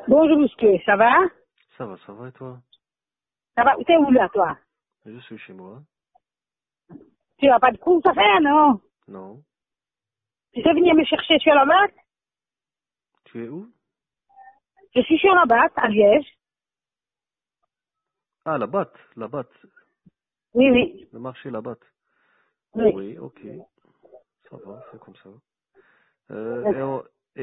Bonjour monsieur, ça va? Ça va et toi? Ça va? T'es où là toi? Je suis chez moi. Tu n'as pas de course à faire, non? Non. Tu sais venir me chercher sur la batte? Tu es où? Je suis sur la batte, à Liège. Ah, la batte, la batte. Oui, oui. Le marché, la batte. Oui. Oui, ok. Ça va, c'est comme ça. D'accord.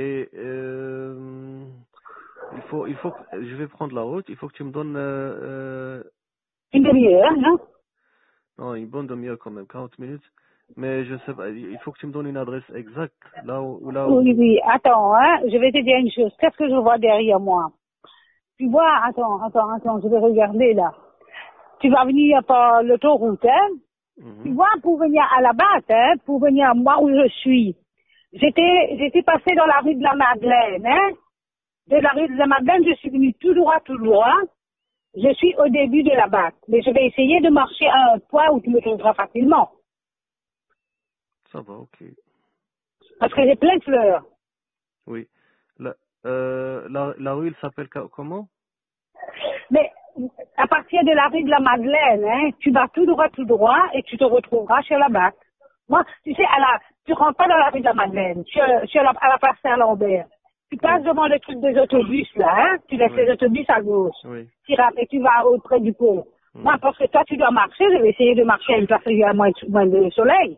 Il faut que, je vais prendre la route, il faut que tu me donnes, Une demi-heure, non? non, une bonne demi-heure quand même, 40 minutes. Mais je sais pas, il faut que tu me donnes une adresse exacte, là Oui, où, oui. Attends, hein, je vais te dire une chose. Qu'est-ce que je vois derrière moi? Tu vois, attends, je vais regarder là. Tu vas venir par l'autoroute, hein? Tu Mhm. vois, pour venir à la batte, hein, pour venir à moi où je suis. J'étais passé dans la rue de la Madeleine, hein? De la rue de la Madeleine, je suis venu tout droit, tout droit. Je suis au début de la batte. Mais je vais essayer de marcher à un point où tu me trouveras facilement. Ça va, ok. Parce que j'ai plein de fleurs. Oui. La, la rue, elle s'appelle comment? Mais à partir de la rue de la Madeleine, hein, tu vas tout droit et tu te retrouveras sur la batte. Moi, tu sais, tu rentres pas dans la rue de la Madeleine, à la place Saint-Lambert. Tu passes Oui, devant le truc des autobus, là, hein, tu laisses oui, les autobus à gauche. oui. Et tu vas auprès du pont. Moi, Mhm. parce que toi, tu dois marcher, je vais essayer de marcher à une place où il y a moins de soleil.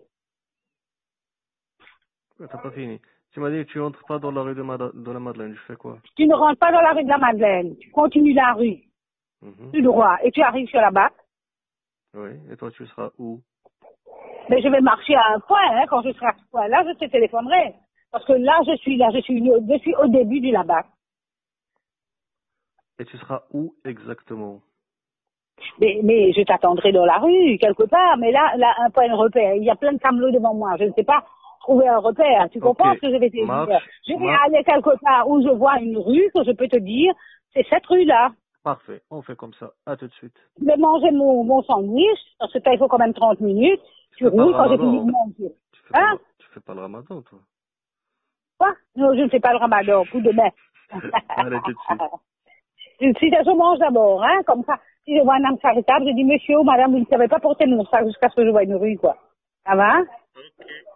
Ouais, t'as pas fini. Tu m'as dit que tu entres pas dans la rue de la Madeleine, je fais quoi? Tu ne rentres pas dans la rue de la Madeleine. Tu continues la rue, Mhm. tout droit, et tu arrives sur la batte. Oui, et toi tu seras où? Mais je vais marcher à un point, hein. Quand je serai à ce point-là, je te téléphonerai. Parce que là, je suis au début du là-bas. Et tu seras où exactement? Mais je t'attendrai dans la rue, quelque part. Mais là, un point de repère. Il y a plein de camelots devant moi. Je ne sais pas trouver un repère. Tu Ok, comprends ce que je vais te dire? marche, Je vais aller quelque part où je vois une rue que je peux te dire, c'est cette rue-là. parfait, on fait comme ça, à tout de suite. Je vais manger mon sandwich, parce que ça, il faut quand même 30 minutes. Tu Tu fais pas le roules quand j'ai fini de ramadan, manger. Hein? tu fais pas le ramadan toi. Quoi? Non, je ne fais pas le ramadan, pour demain. Allez, tout de suite. Si je mange d'abord, hein, comme ça, si je vois un homme charitable, je dis, monsieur ou madame, vous ne savez pas porter mon sac jusqu'à ce que je vois une rue, quoi. Ça va?